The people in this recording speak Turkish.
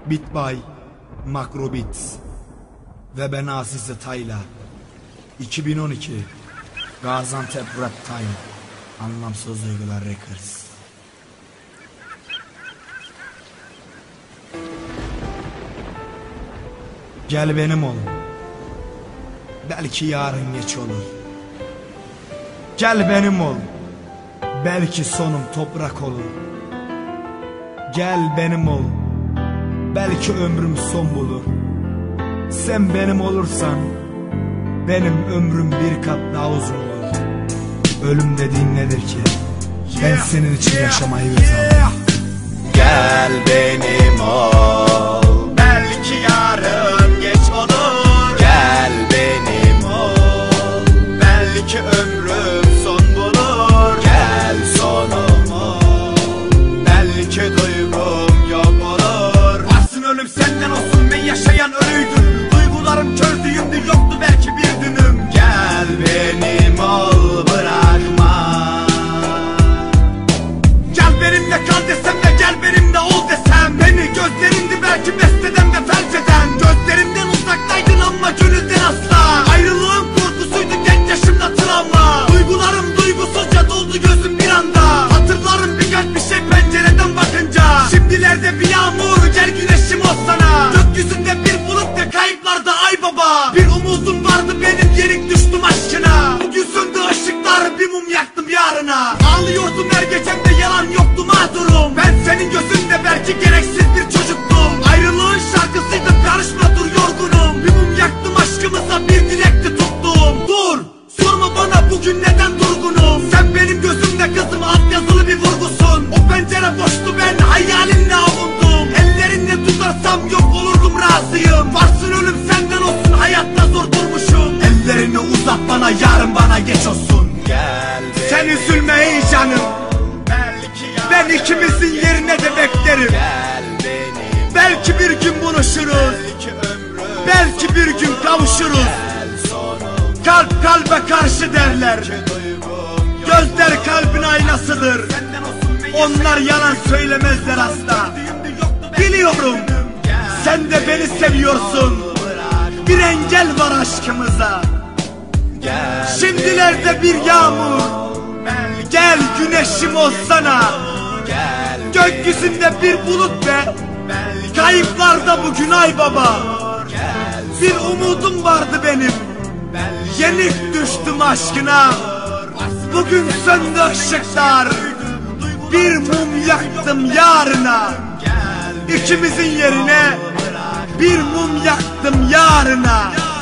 Beat by Makrobits ve ben Azize Tayla. 2012 Gaziantep Rap Time. Anlamsız Duygular Records. Gel benim ol, belki yarın geç olur. Gel benim ol, belki sonum toprak olur. Gel benim ol, belki ömrüm son bulur. Sen benim olursan benim ömrüm bir kat daha uzun olur. Ölüm dediğin nedir ki? Ben senin için yaşamayı götürürüm. Gel benim ol, belki yarın geç olur. Gel benim ol, belki ömrüm son bulur. Gel sonum ol, belki duygum yok olur. Varsın ölüm senden olsun, ben yaşayan ölüydüm. Duygularım çözdüğümdü, yoktu belki bir dünüm. Gel benim ol, bırakma. Gel benimle kal desem de gel benimle ol desem. Beni gözlerindi belki besleden ve felç eden. Gözlerimden uzaktaydın ama gönülden asla. Ayrılığın korkusuydu genç yaşımda travma. Duygularım duygusuzca doldu gözüm bir anda. Hatırlarım birkaç bir şey pencereden bakınca. Şimdilerde bir yağmur, gel güneşim olsana. Gökyüzünde bir bulut ve kayıplarda ay baba. Bir umudum vardı benim, yenik düştüm aşkına. Bugün söndü ışıklar, bir mum yaktım yarına. Ağlıyordum her gecemde, yalan yoktu mağdurum. Ben senin gözünde belki gereksiz bir çocuktum. Ayrılığın şarkısıydı, karışma dur yorgunum. Bir mum yaktım aşkımıza, bir dilekti tuttum. Dur, sorma bana bugün neden durgunum. Sen benim gözümde kızım, alt yazılı bir vurgusun. O pencere boştu, ben hayalinle avundum. Ellerinle tutarsam yok olurdum, razıyım. Varsın ölüm senden olsun, hayatta zor durmuşum. Ellerini uzat bana, yarın bana geç olsun. Gel Sen üzülme ey canım, ben ikimizin yerine de beklerim. Belki bir gün buluşuruz, belki bir gün kavuşuruz. Kalp kalbe karşı derler, gözler kalbin aynasıdır. Onlar yalan söylemezler asla. Biliyorum sen de beni seviyorsun. Bir engel var aşkımıza. Şimdilerde bir yağmur, gel güneşim olsana. Gökyüzünde bir bulut ve kayıplarda bugün ay baba. Bir umudum vardı benim, yenik düştüm aşkına. Bugün söndü ışıklar, bir mum yaktım yarına. İkimizin yerine bir mum yaktım yarına.